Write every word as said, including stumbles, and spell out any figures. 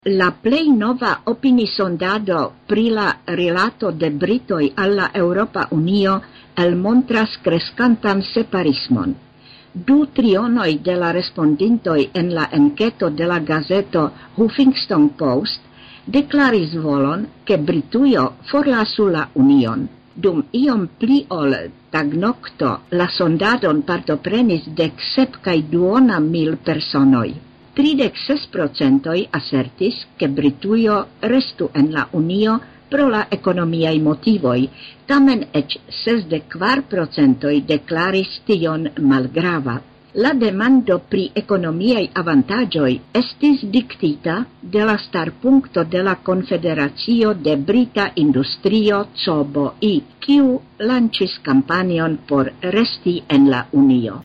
La plej nova opinisondado pri la rilato de Britoj al la Eŭropa Unio elmontras kreskantan separismon. Du trionoj de la respondintoj en la enketo de la gazeto Huffington Post deklaris volon, ke Britujo forlasu la Union. Dum iom pli ol tagnokto la sondadon partoprenis dek sep kaj duona mil personoj. Tridek ses procentoj asertis, ke Britujo restu en la Unio pro la ekonomiaj motivoj, tamen eĉ sesdek kvar procentoj deklaris tion malgrava. La demando pri ekonomiaj avantaĝoj estis diktita de la starpunkto de la Konfederacio de Brita Industrio C O B O I, kiu lanĉis kampanjon por resti en la Unio.